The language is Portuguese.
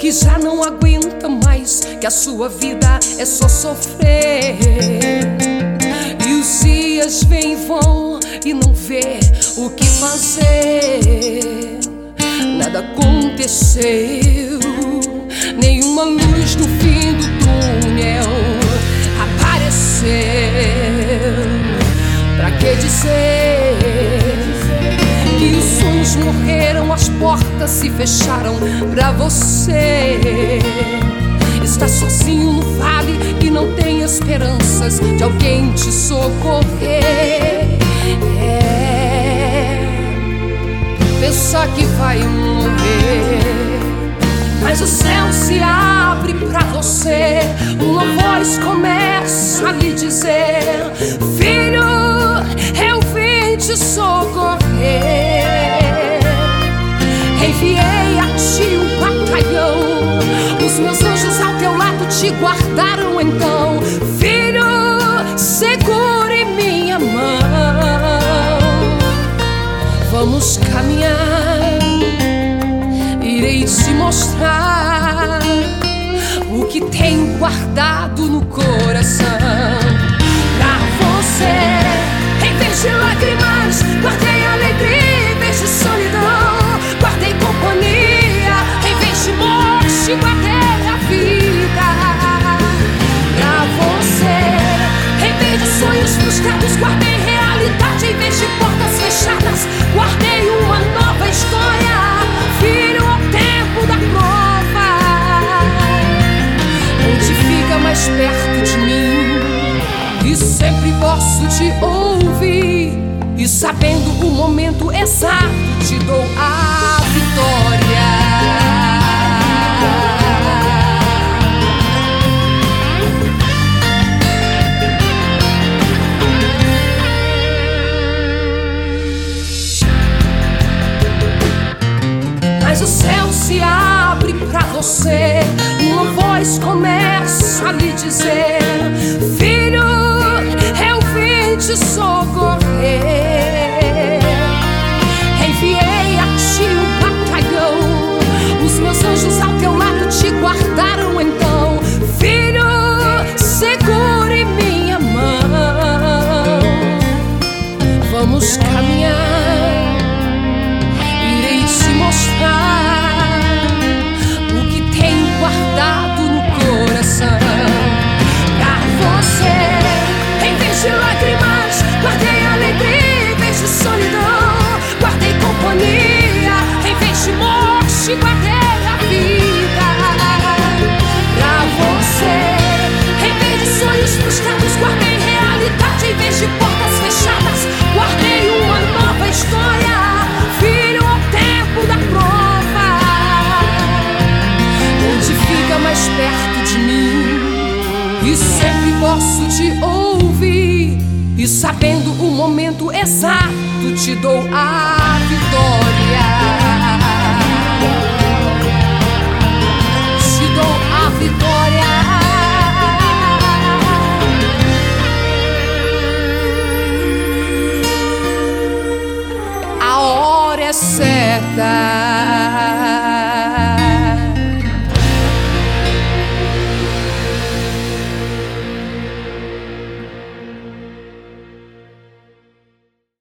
que já não aguenta mais, que a sua vida é só sofrer. E os dias vêm e vão e não vê o que fazer. Nada aconteceu, nenhuma luz no fim do túnel apareceu. Pra que dizer que os sonhos morreram, as portas se fecharam pra você? Está sozinho no vale e não tem esperanças de alguém te socorrer. Pensa que vai morrer, mas o céu se abre pra você. Uma voz começa a lhe dizer: filho, eu vim te socorrer. Enviei a ti um batalhão, os meus anjos ao teu lado te guardaram. Então, filho, segure minha mão, vamos caminhar. Irei te mostrar o que tenho guardado no coração pra você. Em vez de lágrimas, guardei alegria. Em vez de solidão, guardei companhia. Em vez de morte, guardei a vida pra você. Em vez de sonhos frustrados, guardei realidade. Em vez de portas fechadas, guardei uma nova história. Filho, ao tempo da prova, onde fica mais perto de mim, e sempre posso te ouvir. E sabendo o momento exato, te dou a vitória. Mas o céu se abre pra você. Uma voz começa a lhe dizer: filho, eu vim te socorrer. Enviei a ti um batalhão, os meus anjos ao teu lado te guardaram. Então, filho, segure minha mão, vamos caminhar. Irei te mostrar o que tenho guardado no coração pra você. Em vez de lágrimas, guardei alegria. Em vez de solidão, guardei companhia. Em vez de morte, guardei a vida pra você. Em vez de sonhos frustrados, guardei realidade. Em vez de portas fechadas, guardei uma nova história. Filho, ao tempo da prova, onde fica mais perto de mim, e sempre posso te ouvir. E sabendo o momento exato, te dou a vitória.